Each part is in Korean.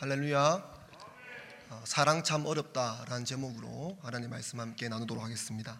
할렐루야. 사랑 참 어렵다라는 제목으로 하나님의 말씀 함께 나누도록 하겠습니다.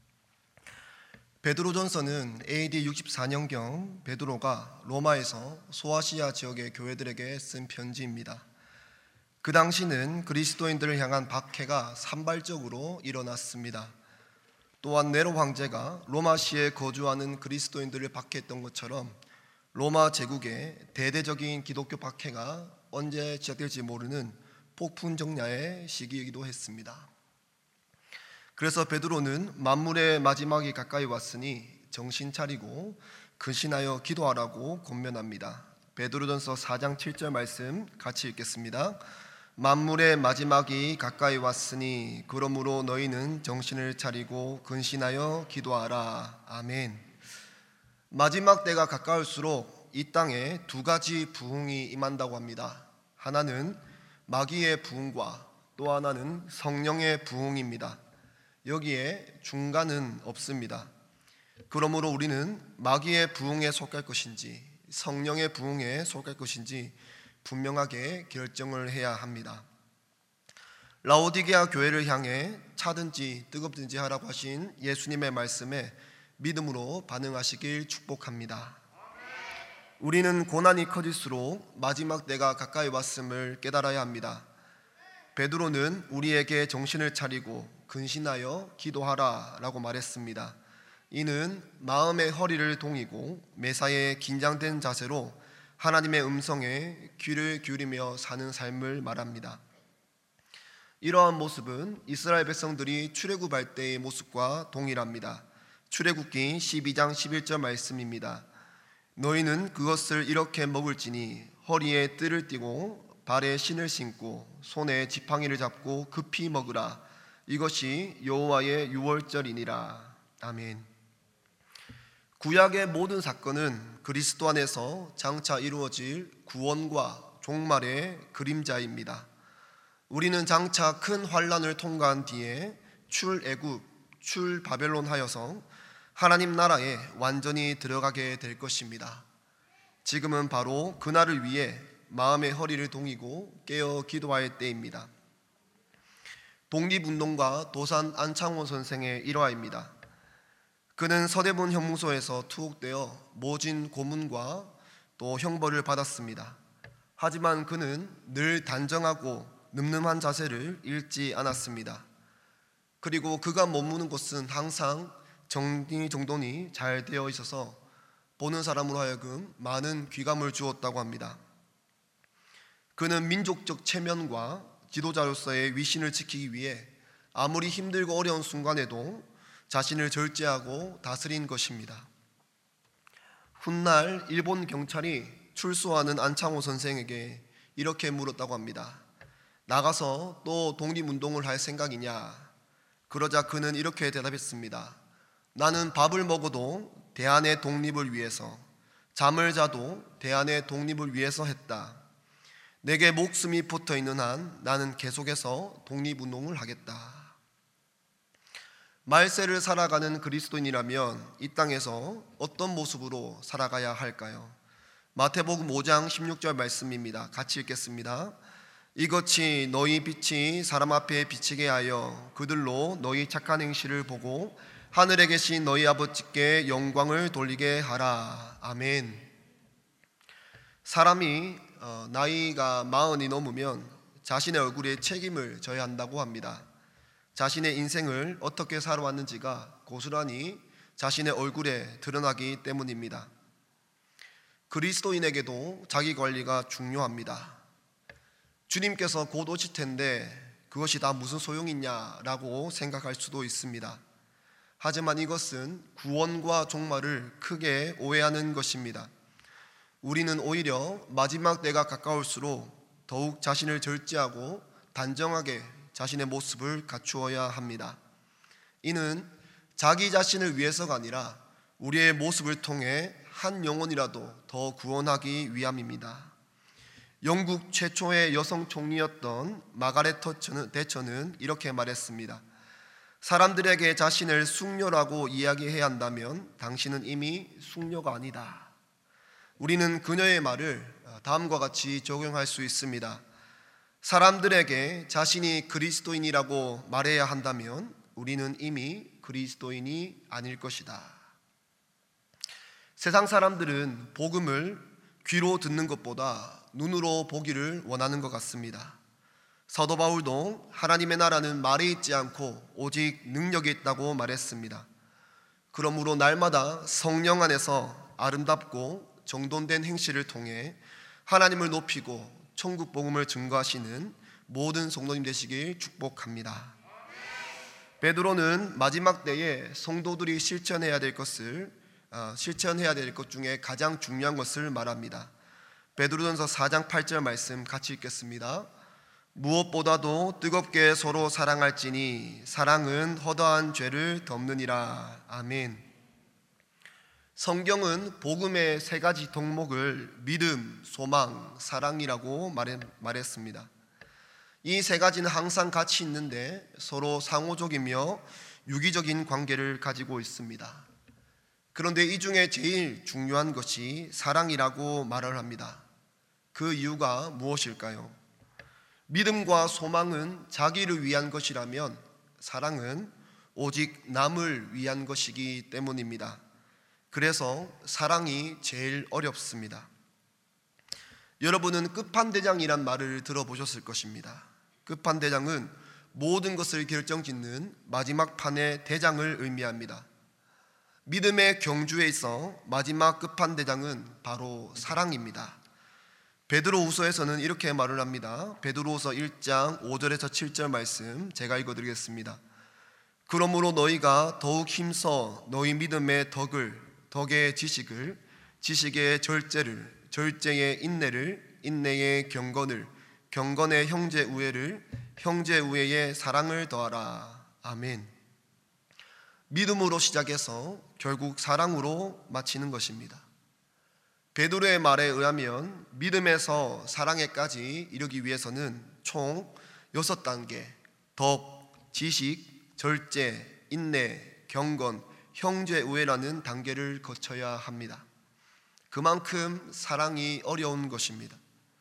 베드로전서는 AD 64년경 베드로가 로마에서 소아시아 지역의 교회들에게 쓴 편지입니다. 그 당시는 그리스도인들을 향한 박해가 산발적으로 일어났습니다. 또한 네로 황제가 로마시에 거주하는 그리스도인들을 박해했던 것처럼 로마 제국의 대대적인 기독교 박해가 언제 시작될지 모르는 폭풍정야의 시기이기도 했습니다. 그래서 베드로는 만물의 마지막이 가까이 왔으니 정신 차리고 근신하여 기도하라고 권면합니다. 베드로전서 4장 7절 말씀 같이 읽겠습니다. 만물의 마지막이 가까이 왔으니 그러므로 너희는 정신을 차리고 근신하여 기도하라. 아멘. 마지막 때가 가까울수록 이 땅에 두 가지 부흥이 임한다고 합니다. 하나는 마귀의 부흥과 또 하나는 성령의 부흥입니다. 여기에 중간은 없습니다. 그러므로 우리는 마귀의 부흥에 속할 것인지 성령의 부흥에 속할 것인지 분명하게 결정을 해야 합니다. 라오디게아 교회를 향해 차든지 뜨겁든지 하라고 하신 예수님의 말씀에 믿음으로 반응하시길 축복합니다. 우리는 고난이 커질수록 마지막 때가 가까이 왔음을 깨달아야 합니다. 베드로는 우리에게 정신을 차리고 근신하여 기도하라 라고 말했습니다. 이는 마음의 허리를 동이고 매사에 긴장된 자세로 하나님의 음성에 귀를 기울이며 사는 삶을 말합니다. 이러한 모습은 이스라엘 백성들이 출애굽할 때의 모습과 동일합니다. 출애굽기 12장 11절 말씀입니다. 너희는 그것을 이렇게 먹을지니 허리에 뜰을 띠고 발에 신을 신고 손에 지팡이를 잡고 급히 먹으라. 이것이 여호와의 유월절이니라. 아멘. 구약의 모든 사건은 그리스도 안에서 장차 이루어질 구원과 종말의 그림자입니다. 우리는 장차 큰 환란을 통과한 뒤에 출애굽, 출바벨론 하여서 하나님 나라에 완전히 들어가게 될 것입니다. 지금은 바로 그날을 위해 마음의 허리를 동이고 깨어 기도할 때입니다. 독립운동가 도산 안창호 선생의 일화입니다. 그는 서대문 형무소에서 투옥되어 모진 고문과 또 형벌을 받았습니다. 하지만 그는 늘 단정하고 늠름한 자세를 잃지 않았습니다. 그리고 그가 머무는 곳은 항상 정리정돈이 잘 되어 있어서 보는 사람으로 하여금 많은 귀감을 주었다고 합니다. 그는 민족적 체면과 지도자로서의 위신을 지키기 위해 아무리 힘들고 어려운 순간에도 자신을 절제하고 다스린 것입니다. 훗날 일본 경찰이 출소하는 안창호 선생에게 이렇게 물었다고 합니다. 나가서 또 독립운동을 할 생각이냐? 그러자 그는 이렇게 대답했습니다. 나는 밥을 먹어도 대한의 독립을 위해서, 잠을 자도 대한의 독립을 위해서 했다. 내게 목숨이 붙어 있는 한 나는 계속해서 독립운동을 하겠다. 말세를 살아가는 그리스도인이라면 이 땅에서 어떤 모습으로 살아가야 할까요? 마태복음 5장 16절 말씀입니다. 같이 읽겠습니다. 이같이 너희 빛이 사람 앞에 비치게 하여 그들로 너희 착한 행실을 보고 하늘에 계신 너희 아버지께 영광을 돌리게 하라. 아멘. 사람이 나이가 40이 넘으면 자신의 얼굴에 책임을 져야 한다고 합니다. 자신의 인생을 어떻게 살아왔는지가 고스란히 자신의 얼굴에 드러나기 때문입니다. 그리스도인에게도 자기 관리가 중요합니다. 주님께서 곧 오실 텐데 그것이 다 무슨 소용이냐라고 생각할 수도 있습니다. 하지만 이것은 구원과 종말을 크게 오해하는 것입니다. 우리는 오히려 마지막 때가 가까울수록 더욱 자신을 절제하고 단정하게 자신의 모습을 갖추어야 합니다. 이는 자기 자신을 위해서가 아니라 우리의 모습을 통해 한 영혼이라도 더 구원하기 위함입니다. 영국 최초의 여성 총리였던 마가렛 대처는 이렇게 말했습니다. 사람들에게 자신을 숙녀라고 이야기해야 한다면 당신은 이미 숙녀가 아니다. 우리는 그녀의 말을 다음과 같이 적용할 수 있습니다. 사람들에게 자신이 그리스도인이라고 말해야 한다면 우리는 이미 그리스도인이 아닐 것이다. 세상 사람들은 복음을 귀로 듣는 것보다 눈으로 보기를 원하는 것 같습니다. 사도 바울도 하나님의 나라는 말에 있지 않고 오직 능력에 있다고 말했습니다. 그러므로 날마다 성령 안에서 아름답고 정돈된 행실을 통해 하나님을 높이고 천국 복음을 증거하시는 모든 성도님 되시길 축복합니다. 베드로는 마지막 때에 성도들이 실천해야 될 것 중에 가장 중요한 것을 말합니다. 베드로전서 4장 8절 말씀 같이 읽겠습니다. 무엇보다도 뜨겁게 서로 사랑할지니 사랑은 허다한 죄를 덮느니라. 아멘. 성경은 복음의 세 가지 덕목을 믿음, 소망, 사랑이라고 말했습니다. 이 세 가지는 항상 같이 있는데 서로 상호적이며 유기적인 관계를 가지고 있습니다. 그런데 이 중에 제일 중요한 것이 사랑이라고 말을 합니다. 그 이유가 무엇일까요? 믿음과 소망은 자기를 위한 것이라면 사랑은 오직 남을 위한 것이기 때문입니다. 그래서 사랑이 제일 어렵습니다. 여러분은 끝판대장이란 말을 들어보셨을 것입니다. 끝판대장은 모든 것을 결정짓는 마지막 판의 대장을 의미합니다. 믿음의 경주에 있어 마지막 끝판대장은 바로 사랑입니다. 베드로후서에서는 이렇게 말을 합니다. 베드로후서 1장 5절에서 7절 말씀 제가 읽어드리겠습니다. 그러므로 너희가 더욱 힘써 너희 믿음의 덕의 지식을, 지식의 절제를, 절제의 인내를, 인내의 경건을, 경건의 형제우애를, 형제우애의 사랑을 더하라. 아멘. 믿음으로 시작해서 결국 사랑으로 마치는 것입니다. 베드로의 말에 의하면 믿음에서 사랑에까지 이르기 위해서는 총 6단계, 덕, 지식, 절제, 인내, 경건, 형제우애라는 단계를 거쳐야 합니다. 그만큼 사랑이 어려운 것입니다.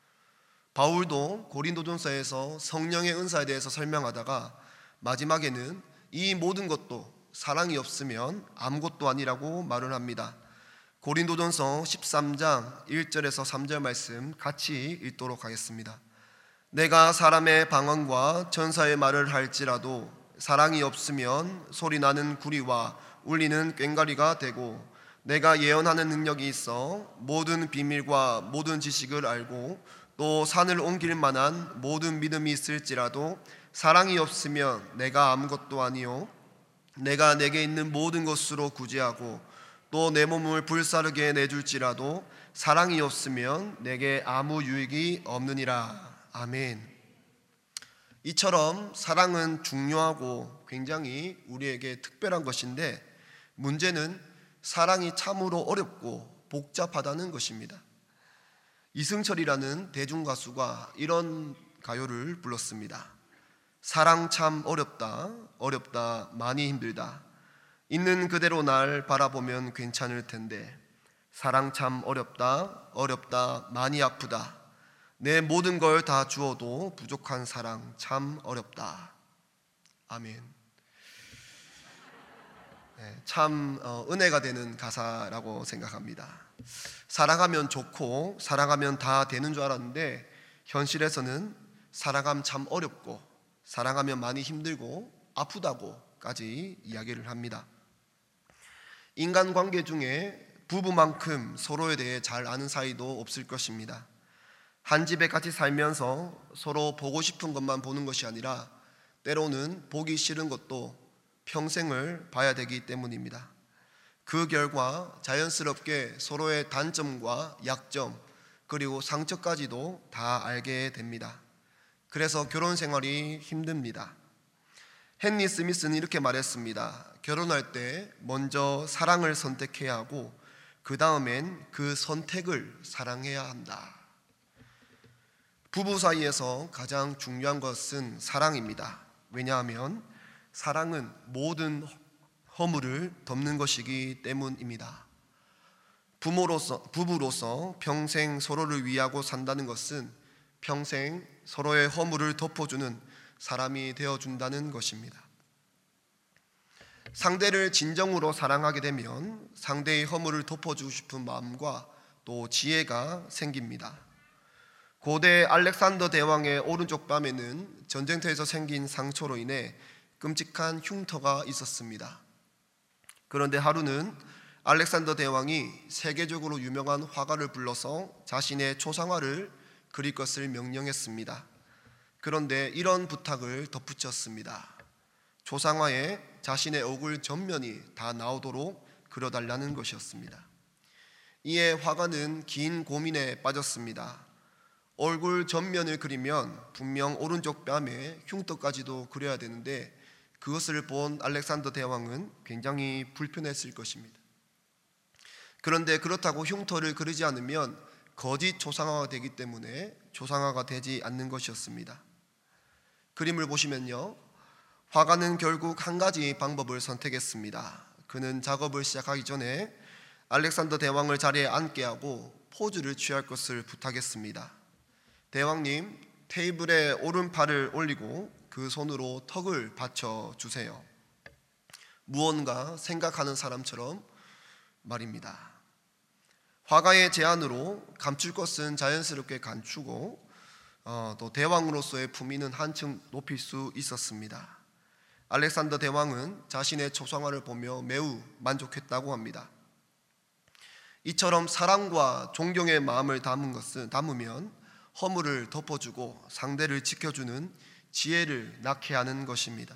바울도 고린도전서에서 성령의 은사에 대해서 설명하다가 마지막에는 이 모든 것도 사랑이 없으면 아무것도 아니라고 말을 합니다. 고린도전서 13장 1절에서 3절 말씀 같이 읽도록 하겠습니다. 내가 사람의 방언과 천사의 말을 할지라도 사랑이 없으면 소리나는 구리와 울리는 꽹과리가 되고, 내가 예언하는 능력이 있어 모든 비밀과 모든 지식을 알고 또 산을 옮길 만한 모든 믿음이 있을지라도 사랑이 없으면 내가 아무것도 아니요 내가 내게 있는 모든 것으로 구제하고 또 내 몸을 불사르게 내줄지라도 사랑이 없으면 내게 아무 유익이 없느니라. 아멘. 이처럼 사랑은 중요하고 굉장히 우리에게 특별한 것인데 문제는 사랑이 참으로 어렵고 복잡하다는 것입니다. 이승철이라는 대중가수가 이런 가요를 불렀습니다. 사랑 참 어렵다, 어렵다, 많이 힘들다. 있는 그대로 날 바라보면 괜찮을 텐데 사랑 참 어렵다, 어렵다, 많이 아프다. 내 모든 걸 다 주어도 부족한 사랑 참 어렵다. 아멘. 참 은혜가 되는 가사라고 생각합니다. 사랑하면 좋고 사랑하면 다 되는 줄 알았는데 현실에서는 사랑하면 참 어렵고 사랑하면 많이 힘들고 아프다고까지 이야기를 합니다. 인간관계 중에 부부만큼 서로에 대해 잘 아는 사이도 없을 것입니다. 한 집에 같이 살면서 서로 보고 싶은 것만 보는 것이 아니라 때로는 보기 싫은 것도 평생을 봐야 되기 때문입니다. 그 결과 자연스럽게 서로의 단점과 약점 그리고 상처까지도 다 알게 됩니다. 그래서 결혼 생활이 힘듭니다. 헨리 스미스는 이렇게 말했습니다. 결혼할 때 먼저 사랑을 선택해야 하고 그 다음엔 그 선택을 사랑해야 한다. 부부 사이에서 가장 중요한 것은 사랑입니다. 왜냐하면 사랑은 모든 허물을 덮는 것이기 때문입니다. 부부로서 평생 서로를 위하고 산다는 것은 평생 서로의 허물을 덮어주는 사람이 되어준다는 것입니다. 상대를 진정으로 사랑하게 되면 상대의 허물을 덮어주고 싶은 마음과 또 지혜가 생깁니다. 고대 알렉산더 대왕의 오른쪽 뺨에는 전쟁터에서 생긴 상처로 인해 끔찍한 흉터가 있었습니다. 그런데 하루는 알렉산더 대왕이 세계적으로 유명한 화가를 불러서 자신의 초상화를 그릴 것을 명령했습니다. 그런데 이런 부탁을 덧붙였습니다. 초상화에 자신의 얼굴 전면이 다 나오도록 그려달라는 것이었습니다. 이에 화가는 긴 고민에 빠졌습니다. 얼굴 전면을 그리면 분명 오른쪽 뺨에 흉터까지도 그려야 되는데 그것을 본 알렉산더 대왕은 굉장히 불편했을 것입니다. 그런데 그렇다고 흉터를 그리지 않으면 거짓 초상화가 되기 때문에 초상화가 되지 않는 것이었습니다. 그림을 보시면요, 화가는 결국 한 가지 방법을 선택했습니다. 그는 작업을 시작하기 전에 알렉산더 대왕을 자리에 앉게 하고 포즈를 취할 것을 부탁했습니다. 대왕님, 테이블에 오른팔을 올리고 그 손으로 턱을 받쳐주세요. 무언가 생각하는 사람처럼 말입니다. 화가의 제안으로 감출 것은 자연스럽게 감추고 또 대왕으로서의 품위는 한층 높일 수 있었습니다. 알렉산더 대왕은 자신의 초상화를 보며 매우 만족했다고 합니다. 이처럼 사랑과 존경의 마음을 담으면 허물을 덮어주고 상대를 지켜주는 지혜를 낳게 하는 것입니다.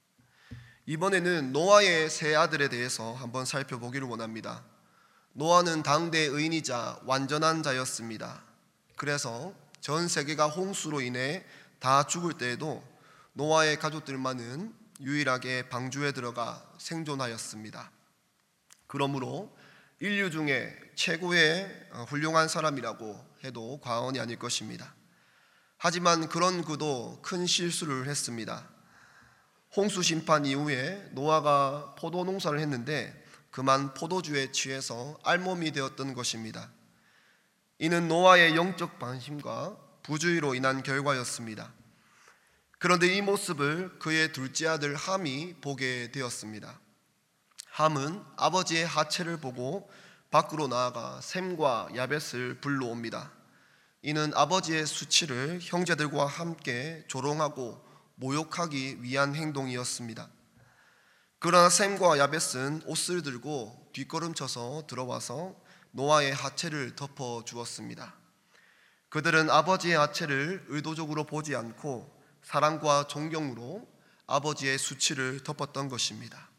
이번에는 노아의 세 아들에 대해서 한번 살펴보기를 원합니다. 노아는 당대 의인이자 완전한 자였습니다. 그래서 전 세계가 홍수로 인해 다 죽을 때에도 노아의 가족들만은 유일하게 방주에 들어가 생존하였습니다. 그러므로 인류 중에 최고의 훌륭한 사람이라고 해도 과언이 아닐 것입니다. 하지만 그런 그도 큰 실수를 했습니다. 홍수 심판 이후에 노아가 포도 농사를 했는데 그만 포도주에 취해서 알몸이 되었던 것입니다. 이는 노아의 영적 반심과 부주의로 인한 결과였습니다. 그런데 이 모습을 그의 둘째 아들 함이 보게 되었습니다. 함은 아버지의 하체를 보고 밖으로 나아가 셈과 야벳을 불러옵니다. 이는 아버지의 수치를 형제들과 함께 조롱하고 모욕하기 위한 행동이었습니다. 그러나 셈과 야벳은 옷을 들고 뒷걸음쳐서 들어와서 노아의 하체를 덮어 주었습니다. 그들은 아버지의 하체를 의도적으로 보지 않고 사랑과 존경으로 아버지의 수치를 덮었던 것입니다.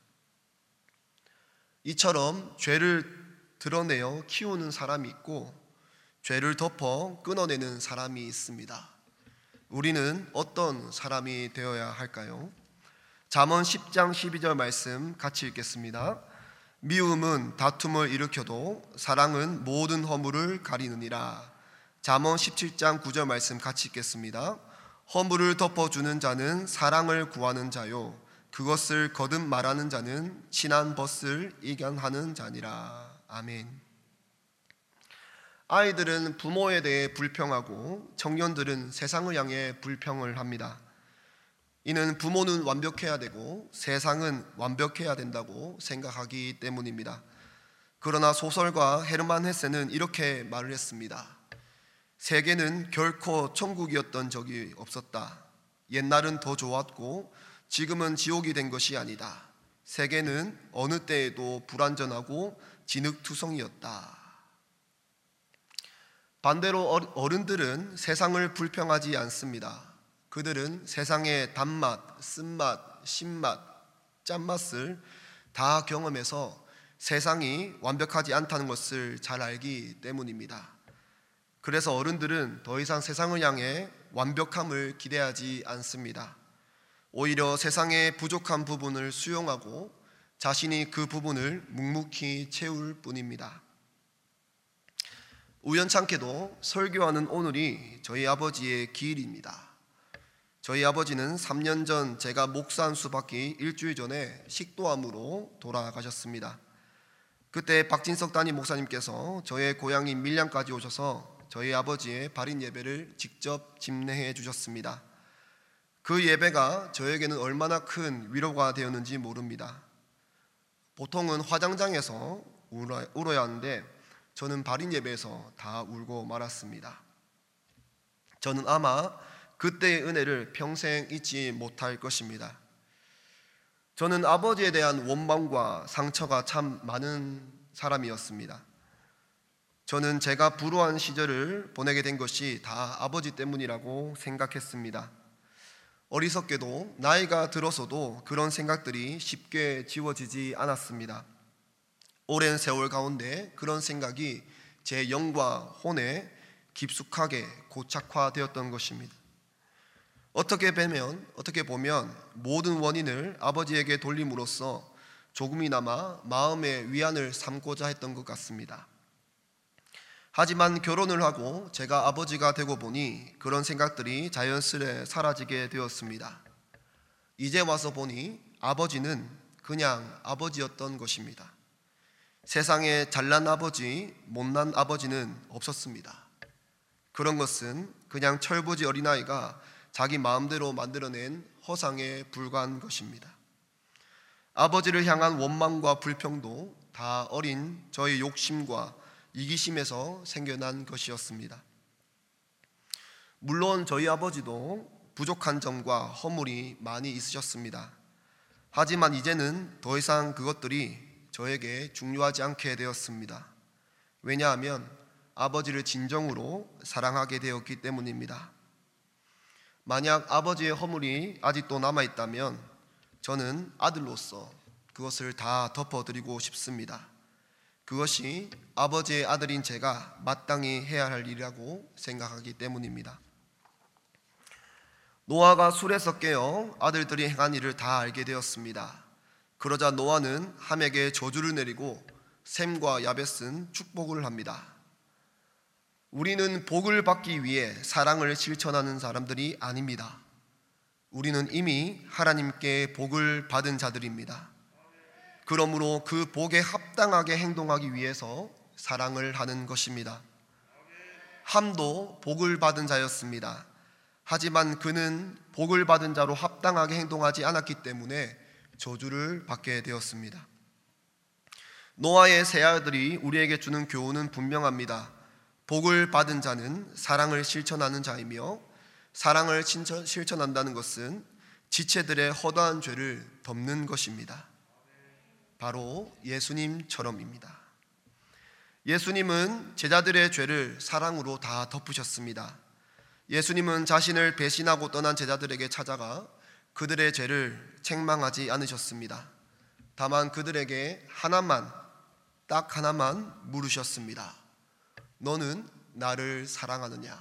이처럼 죄를 드러내어 키우는 사람이 있고 죄를 덮어 끊어내는 사람이 있습니다. 우리는 어떤 사람이 되어야 할까요? 잠언 10장 12절 말씀 같이 읽겠습니다. 미움은 다툼을 일으켜도 사랑은 모든 허물을 가리느니라. 잠언 17장 9절 말씀 같이 읽겠습니다. 허물을 덮어주는 자는 사랑을 구하는 자요 그것을 거듭 말하는 자는 친한 벗을 이견하는 자니라. 아멘. 아이들은 부모에 대해 불평하고 청년들은 세상을 향해 불평을 합니다. 이는 부모는 완벽해야 되고 세상은 완벽해야 된다고 생각하기 때문입니다. 그러나 소설가 헤르만 헤세는 이렇게 말을 했습니다. 세계는 결코 천국이었던 적이 없었다. 옛날은 더 좋았고 지금은 지옥이 된 것이 아니다. 세계는 어느 때에도 불완전하고 진흙투성이었다. 반대로 어른들은 세상을 불평하지 않습니다. 그들은 세상의 단맛, 쓴맛, 신맛, 짠맛을 다 경험해서 세상이 완벽하지 않다는 것을 잘 알기 때문입니다. 그래서 어른들은 더 이상 세상을 향해 완벽함을 기대하지 않습니다. 오히려 세상의 부족한 부분을 수용하고 자신이 그 부분을 묵묵히 채울 뿐입니다. 우연찮게도 설교하는 오늘이 저희 아버지의 기일입니다. 저희 아버지는 3년 전 제가 목사한 수받기 일주일 전에 식도암으로 돌아가셨습니다. 그때 박진석 담임 목사님께서 저의 고향인 밀양까지 오셔서 저희 아버지의 발인 예배를 직접 집례해 주셨습니다. 그 예배가 저에게는 얼마나 큰 위로가 되었는지 모릅니다. 보통은 화장장에서 울어야 하는데 저는 발인 예배에서 다 울고 말았습니다. 저는 아마 그때의 은혜를 평생 잊지 못할 것입니다. 저는 아버지에 대한 원망과 상처가 참 많은 사람이었습니다. 저는 제가 불우한 시절을 보내게 된 것이 다 아버지 때문이라고 생각했습니다. 어리석게도 나이가 들어서도 그런 생각들이 쉽게 지워지지 않았습니다. 오랜 세월 가운데 그런 생각이 제 영과 혼에 깊숙하게 고착화되었던 것입니다. 어떻게 보면 모든 원인을 아버지에게 돌림으로써 조금이나마 마음의 위안을 삼고자 했던 것 같습니다. 하지만 결혼을 하고 제가 아버지가 되고 보니 그런 생각들이 자연스레 사라지게 되었습니다. 이제 와서 보니 아버지는 그냥 아버지였던 것입니다. 세상에 잘난 아버지, 못난 아버지는 없었습니다. 그런 것은 그냥 철부지 어린아이가 자기 마음대로 만들어낸 허상에 불과한 것입니다. 아버지를 향한 원망과 불평도 다 어린 저의 욕심과 이기심에서 생겨난 것이었습니다. 물론 저희 아버지도 부족한 점과 허물이 많이 있으셨습니다. 하지만 이제는 더 이상 그것들이 저에게 중요하지 않게 되었습니다. 왜냐하면 아버지를 진정으로 사랑하게 되었기 때문입니다. 만약 아버지의 허물이 아직도 남아있다면 저는 아들로서 그것을 다 덮어드리고 싶습니다. 그것이 아버지의 아들인 제가 마땅히 해야 할 일이라고 생각하기 때문입니다. 노아가 술에서 깨어 아들들이 행한 일을 다 알게 되었습니다. 그러자 노아는 함에게 저주를 내리고 셈과 야벳은 축복을 합니다. 우리는 복을 받기 위해 사랑을 실천하는 사람들이 아닙니다. 우리는 이미 하나님께 복을 받은 자들입니다. 그러므로 그 복에 합당하게 행동하기 위해서 사랑을 하는 것입니다. 함도 복을 받은 자였습니다. 하지만 그는 복을 받은 자로 합당하게 행동하지 않았기 때문에 저주를 받게 되었습니다. 노아의 세 아들이 우리에게 주는 교훈은 분명합니다. 복을 받은 자는 사랑을 실천하는 자이며, 사랑을 실천한다는 것은 지체들의 허다한 죄를 덮는 것입니다. 바로 예수님처럼입니다. 예수님은 제자들의 죄를 사랑으로 다 덮으셨습니다. 예수님은 자신을 배신하고 떠난 제자들에게 찾아가 그들의 죄를 책망하지 않으셨습니다. 다만 그들에게 딱 하나만 물으셨습니다. 너는 나를 사랑하느냐?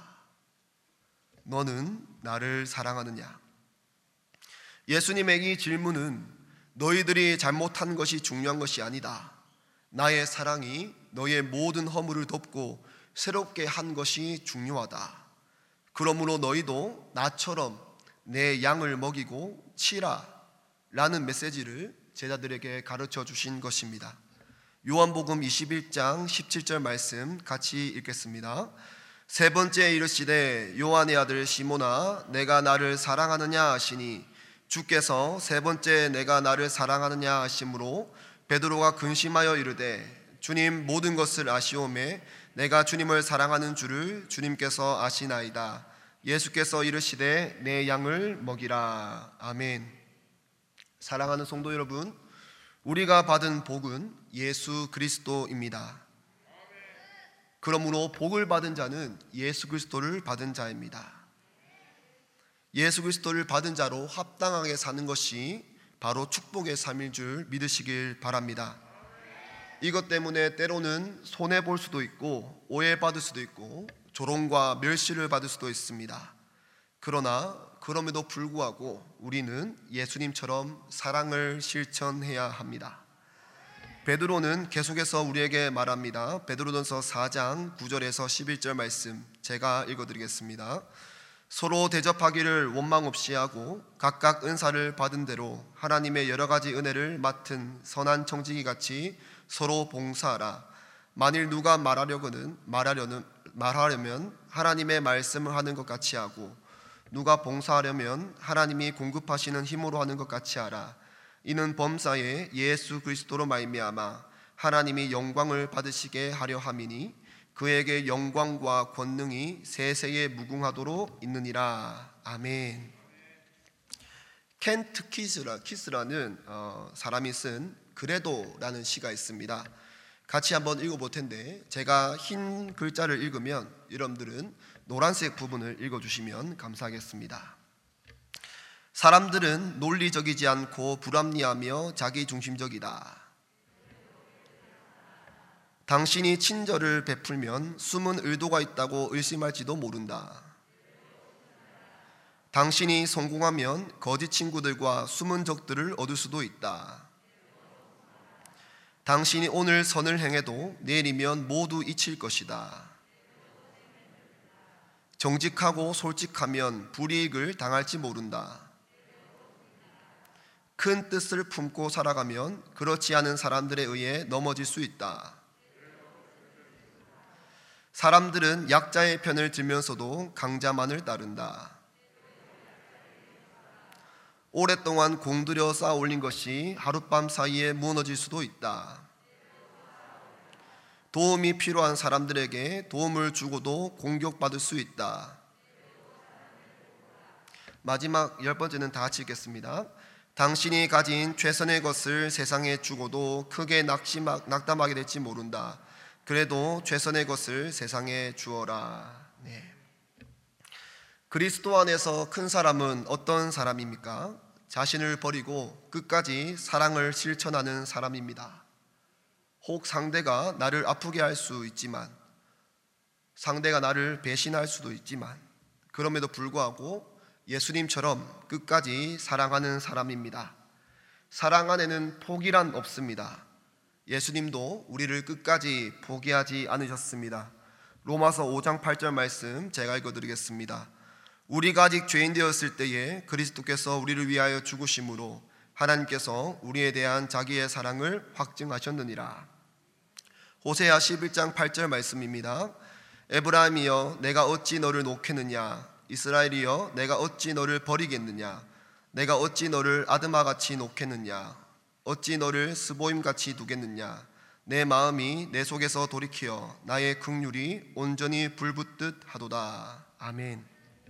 너는 나를 사랑하느냐? 예수님의 이 질문은 너희들이 잘못한 것이 중요한 것이 아니다. 나의 사랑이 너의 모든 허물을 덮고 새롭게 한 것이 중요하다. 그러므로 너희도 나처럼 내 양을 먹이고 치라 라는 메시지를 제자들에게 가르쳐 주신 것입니다. 요한복음 21장 17절 말씀 같이 읽겠습니다. 세 번째 이르시되 요한의 아들 시몬아 내가 나를 사랑하느냐 하시니 주께서 세 번째 내가 나를 사랑하느냐 하심으로 베드로가 근심하여 이르되 주님 모든 것을 아시오매 내가 주님을 사랑하는 줄을 주님께서 아시나이다. 예수께서 이르시되 내 양을 먹이라. 아멘. 사랑하는 성도 여러분, 우리가 받은 복은 예수 그리스도입니다. 그러므로 복을 받은 자는 예수 그리스도를 받은 자입니다. 예수 그리스도를 받은 자로 합당하게 사는 것이 바로 축복의 삶일 줄 믿으시길 바랍니다. 이것 때문에 때로는 손해볼 수도 있고 오해받을 수도 있고 조롱과 멸시를 받을 수도 있습니다. 그러나 그럼에도 불구하고 우리는 예수님처럼 사랑을 실천해야 합니다. 베드로는 계속해서 우리에게 말합니다. 베드로전서 4장 9절에서 11절 말씀 제가 읽어드리겠습니다. 서로 대접하기를 원망 없이 하고 각각 은사를 받은 대로 하나님의 여러 가지 은혜를 맡은 선한 청지기 같이 서로 봉사하라. 만일 누가 말하려면 하나님의 말씀을 하는 것 같이 하고, 누가 봉사하려면 하나님이 공급하시는 힘으로 하는 것 같이 하라. 이는 범사에 예수 그리스도로 말미암아 하나님이 영광을 받으시게 하려 함이니 그에게 영광과 권능이 세세에 무궁하도록 있느니라. 아멘. 켄트 키스라는 사람이 쓴 그래도라는 시가 있습니다. 같이 한번 읽어볼 텐데, 제가 흰 글자를 읽으면 여러분들은 노란색 부분을 읽어주시면 감사하겠습니다. 사람들은 논리적이지 않고 불합리하며 자기중심적이다. 당신이 친절을 베풀면 숨은 의도가 있다고 의심할지도 모른다. 당신이 성공하면 거짓 친구들과 숨은 적들을 얻을 수도 있다. 당신이 오늘 선을 행해도 내일이면 모두 잊힐 것이다. 정직하고 솔직하면 불이익을 당할지 모른다. 큰 뜻을 품고 살아가면 그렇지 않은 사람들에 의해 넘어질 수 있다. 사람들은 약자의 편을 들면서도 강자만을 따른다. 오랫동안 공들여 쌓아 올린 것이 하룻밤 사이에 무너질 수도 있다. 도움이 필요한 사람들에게 도움을 주고도 공격받을 수 있다. 마지막 10번째는 다 같이 읽겠습니다. 당신이 가진 최선의 것을 세상에 주고도 크게 낙담하게 될지 모른다. 그래도 최선의 것을 세상에 주어라. 네. 그리스도 안에서 큰 사람은 어떤 사람입니까? 자신을 버리고 끝까지 사랑을 실천하는 사람입니다. 혹 상대가 나를 아프게 할 수 있지만, 상대가 나를 배신할 수도 있지만, 그럼에도 불구하고 예수님처럼 끝까지 사랑하는 사람입니다. 사랑 안에는 포기란 없습니다. 예수님도 우리를 끝까지 포기하지 않으셨습니다. 로마서 5장 8절 말씀 제가 읽어드리겠습니다. 우리가 아직 죄인 되었을 때에 그리스도께서 우리를 위하여 죽으심으로 하나님께서 우리에 대한 자기의 사랑을 확증하셨느니라. 호세아 11장 8절 말씀입니다. 에브라임이여 내가 어찌 너를 놓겠느냐, 이스라엘이여 내가 어찌 너를 버리겠느냐, 내가 어찌 너를 아드마같이 놓겠느냐, 어찌 너를 스보임같이 두겠느냐. 내 마음이 내 속에서 돌이키어 나의 긍휼이 온전히 불붙듯 하도다. 아멘.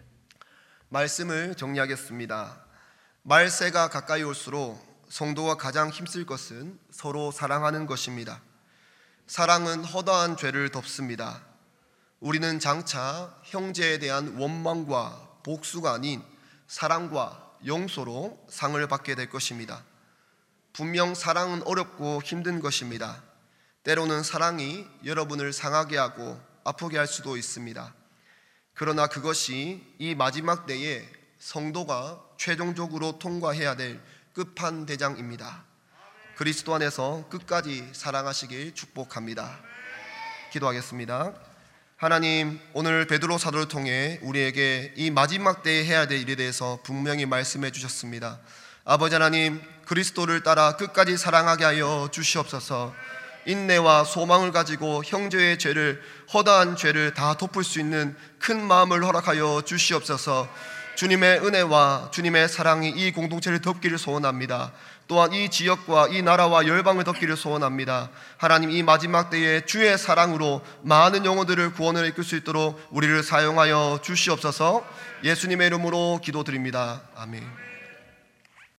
말씀을 정리하겠습니다. 말세가 가까이 올수록 성도가 가장 힘쓸 것은 서로 사랑하는 것입니다. 사랑은 허다한 죄를 덮습니다. 우리는 장차 형제에 대한 원망과 복수가 아닌 사랑과 용서로 상을 받게 될 것입니다. 분명 사랑은 어렵고 힘든 것입니다. 때로는 사랑이 여러분을 상하게 하고 아프게 할 수도 있습니다. 그러나 그것이 이 마지막 때에 성도가 최종적으로 통과해야 될 끝판대장입니다. 그리스도 안에서 끝까지 사랑하시길 축복합니다. 기도하겠습니다. 하나님, 오늘 베드로 사도를 통해 우리에게 이 마지막 때에 해야 될 일에 대해서 분명히 말씀해 주셨습니다. 아버지 하나님, 그리스도를 따라 끝까지 사랑하게 하여 주시옵소서. 인내와 소망을 가지고 형제의 죄를, 허다한 죄를 다 덮을 수 있는 큰 마음을 허락하여 주시옵소서. 주님의 은혜와 주님의 사랑이 이 공동체를 덮기를 소원합니다. 또한 이 지역과 이 나라와 열방을 덮기를 소원합니다. 하나님, 이 마지막 때에 주의 사랑으로 많은 영혼들을 구원을 이끌 수 있도록 우리를 사용하여 주시옵소서. 예수님의 이름으로 기도드립니다. 아멘.